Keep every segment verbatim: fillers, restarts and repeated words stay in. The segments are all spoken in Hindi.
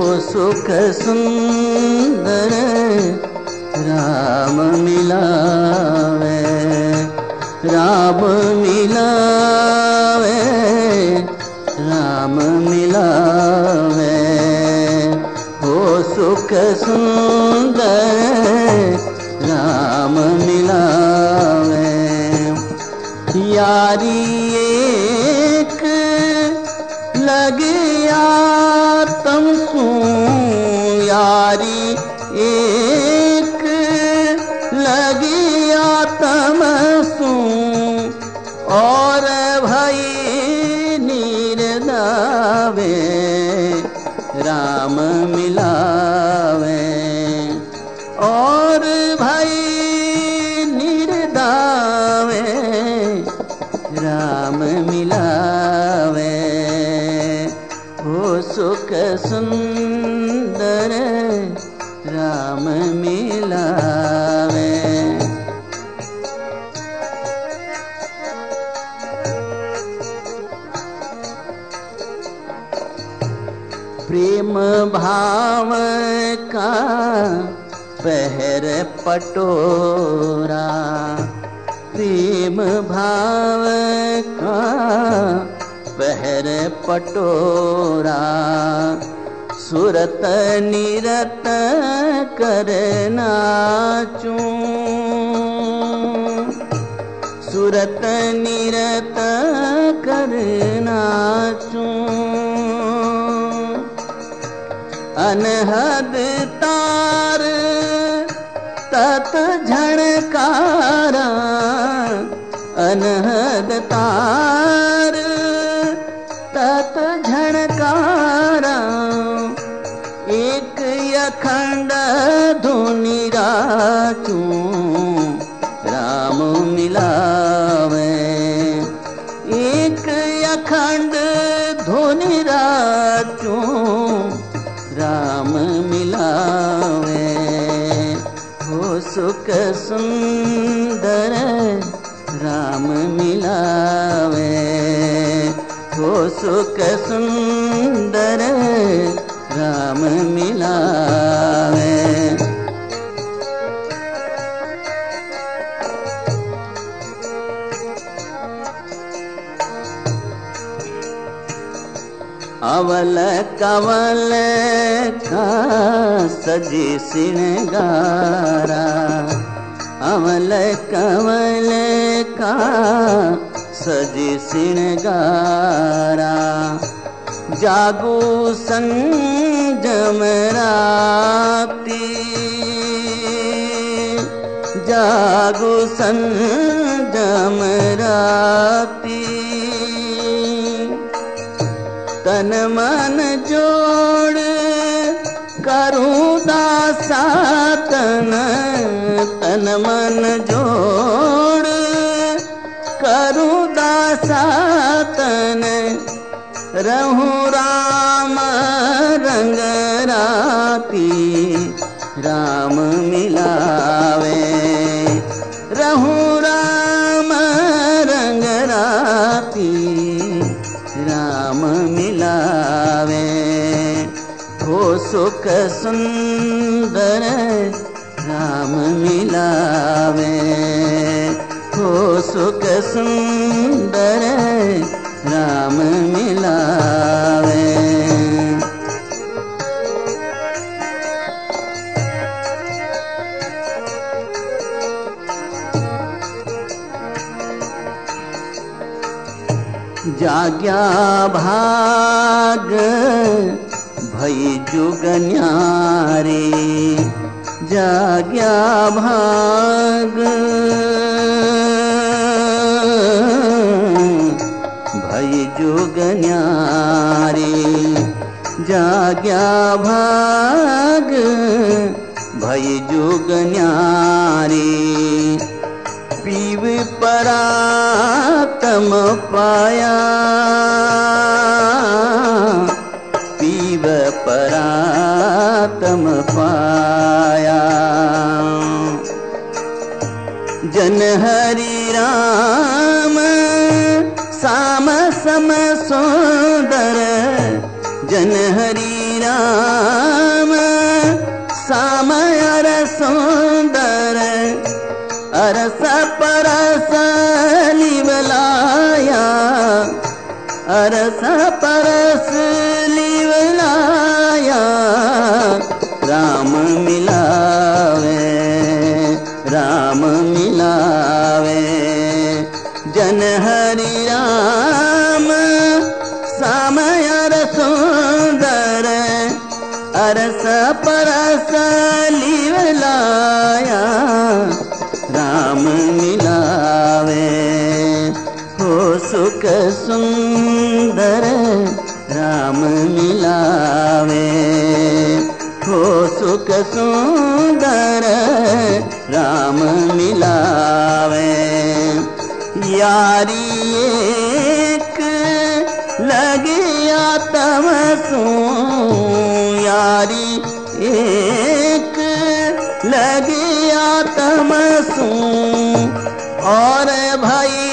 सुख सुंदर राम मिलावे, राम मिलावे, राम मिलावे। हो सुख सुंदर राम मिलावे। यारी एक लगिया तमसू, यारी एक लगिया तमसू, और भई निर्दावे राम मिलावे, और भई निर्दावे राम मिलावे। हो सुख सुंदर राम मिलावे। प्रेम भाव का पहर पटोरा, प्रेम भाव का पहर पटोरा, सुरत निरत करना चू, सुरत निरत करना चू। अनहद तार तत झणकारा, अनहद तार तत झणकारा, एक अखंड धुनि राचू राम मिलावे, एक अखंड धुनि राचू राम मिलावे। हो सुख सुंदर राम मिलावे, हो सुख सुंदर राम मिलावे। अवल कवल का सजी सिंगारा, अवल कवल का सजी सिंगारा, जागू संजम राती, जागू संजम राती। तन मन जोड़ करूं दासा तन, तन मन जोड़ करूं दासा तन, रहूं राम रंग राती राम मिलावे, रहूं राम रंग राती राम मिलावे। हो सुख सुंदर राम मिलावे, हो सुख सुंदर राम मिलावे। जाग्या भाग भई जुग न्यारे, जाग्या भाग भई जुग न्यारे, जाग्या भाग भई जुग न्यारे। पीव परातम पाया, पीव परातम पाया। जन हरि राम साम सम सुंदर, जन हरि राम अरस परस लिवलाया, अरस परस लिवलाया, राम मिलावे, राम मिलावे। जन हरि राम समय सुंदर, अरस परस लिवलाया, राम मिलावे। हो सुख सुंदर राम मिलावे, हो सुख सुंदर राम मिलावे। यारी एक लगिया तमसू, यारी एक लगिया तमसू, और भाई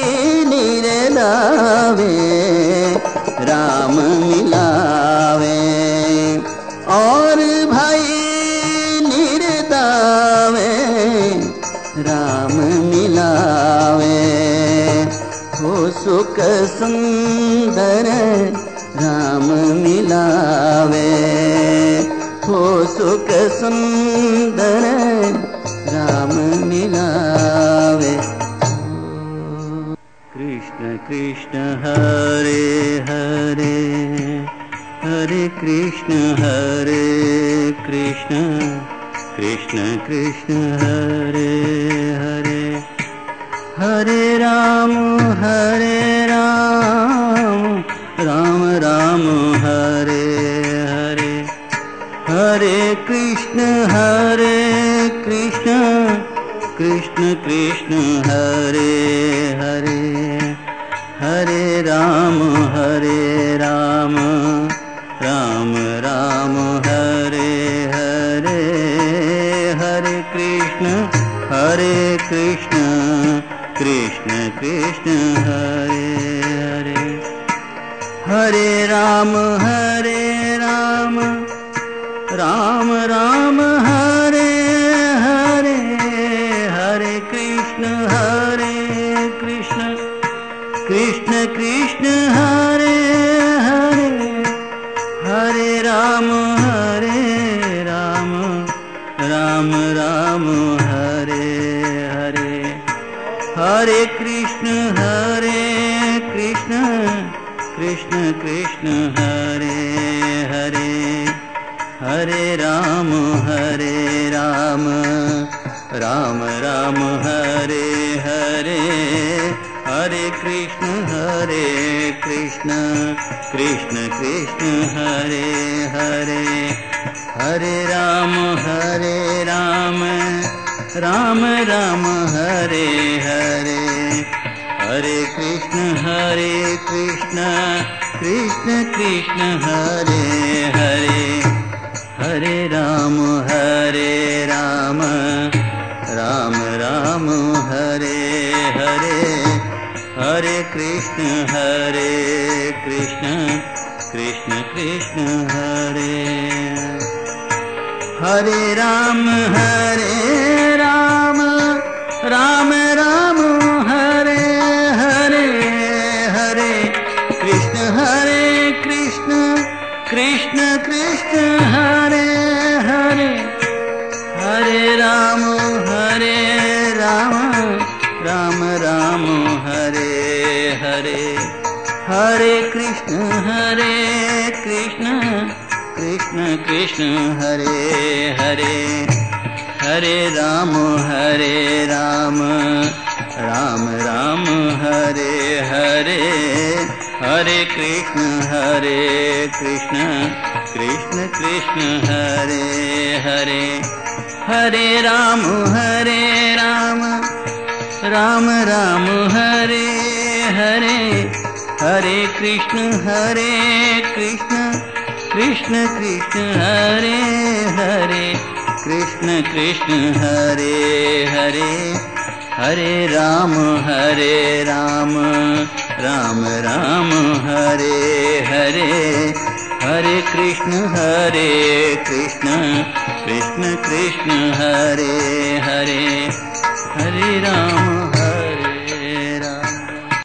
निरलावे, राम मिलावे। और भाई निरदावे, राम मिलावे। हो सुख सुंदर राम मिलावे, हो सुख सुंदर राम मिलावे। कृष्ण कृष्ण हरे हरे, हरे कृष्ण हरे कृष्ण, कृष्ण कृष्ण हरे हरे। हरे राम हरे राम, राम राम हरे हरे। हरे कृष्ण हरे कृष्ण, कृष्ण कृष्ण हरे हरे। हरे राम हरे राम, राम राम हरे हरे। हरे कृष्ण हरे कृष्ण, कृष्ण कृष्ण हरे हरे। हरे राम हरे राम, राम राम हरे हरे। हरे कृष्ण हरे कृष्ण, कृष्ण कृष्ण हरे हरे। हरे राम हरे राम, राम राम हरे हरे। हरे कृष्ण हरे कृष्ण, कृष्ण कृष्ण हरे हरे। हरे राम हरे राम, राम राम हरे हरे। हरे कृष्ण हरे कृष्ण, कृष्ण कृष्ण हरे हरे। हरे राम हरे राम, राम राम हरे हरे। हरे कृष्ण हरे कृष्ण, कृष्ण कृष्ण हरे हरे। हरे राम हरे राम, राम राम हरे हरे। हरे कृष्ण हरे कृष्ण, कृष्ण कृष्ण हरे। हरे राम हरे राम, राम राम हरे हरे। हरे कृष्ण हरे कृष्ण, कृष्ण कृष्ण हरे हरे। हरे राम हरे राम, राम राम हरे हरे। हरे कृष्ण हरे कृष्ण, कृष्ण कृष्ण हरे हरे। हरे राम हरे राम, राम राम हरे हरे। हरे कृष्ण हरे कृष्ण, कृष्ण कृष्ण हरे हरे। हरे राम हरे राम, राम राम हरे हरे। हरे कृष्ण हरे कृष्ण, कृष्ण कृष्ण हरे हरे। कृष्ण कृष्ण हरे हरे। हरे राम हरे राम, राम राम हरे हरे। हरे कृष्ण हरे कृष्ण, कृष्ण कृष्ण हरे हरे। हरे राम